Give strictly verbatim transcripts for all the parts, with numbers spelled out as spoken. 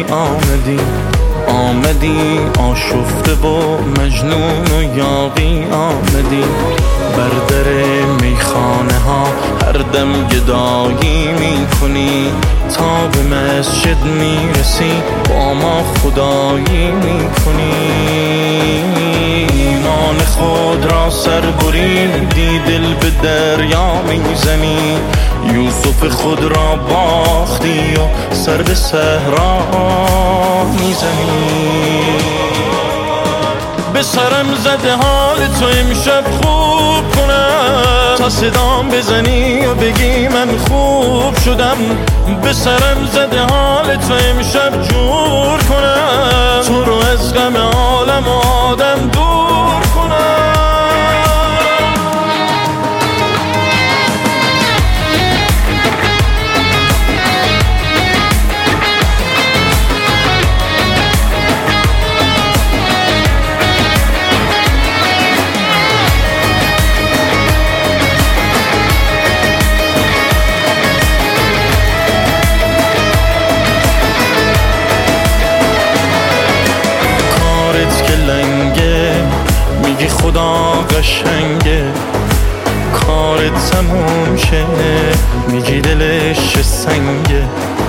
یاقی آمدی، آمدی آشفته و مجنون و یاقی آمدی. بر در میخانه ها هر دم گدایی میکنی، تا به مسجد میرسی با ما خدایی میکنی. ایمان خود را سر بریدی، دل به دریا میزنی. یوسف خود را باختی و سر به صحرا میزنی. به سرم زده حال تو امشب خوب کنم، تا صدام بزنی و بگی من خوب شدم. به سرم زده حال تو امشب جور کنم، تو رو از غم عالم و آدم دور کنم. میگی خدا قشنگه، کارت تموم شه، میگی دلش سنگه.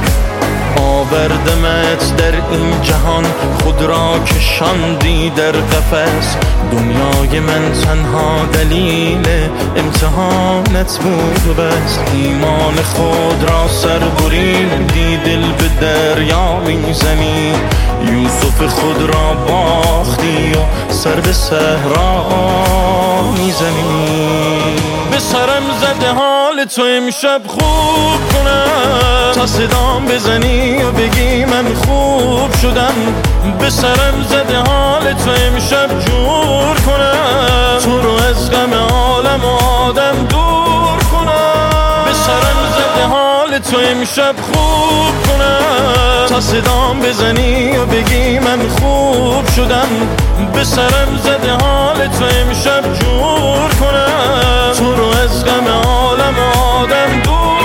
آوردمت در این جهان، خود را کشاندی در قفس. دنیای من تنها دلیل امتحانت بود و بس. ایمان خود را سر بریدی، دل به دریا میزنی. یوسف خود را باختی و سر به صحرا میزنی. به سرم زده حال تو امشب خوب کنم، تا صدام بزنی و بگی من خوب شدم. به سرم زده حال تو امشب جور کنم، تو رو از غم عالم و آدم دور کنم. به سرم زده حال تو امشب خوب کنم، تا صدام بزنی و بگی من خوب شدم. به سرم زده حال تو امشب جور کنم، تو رو از غم عالم و آدم دور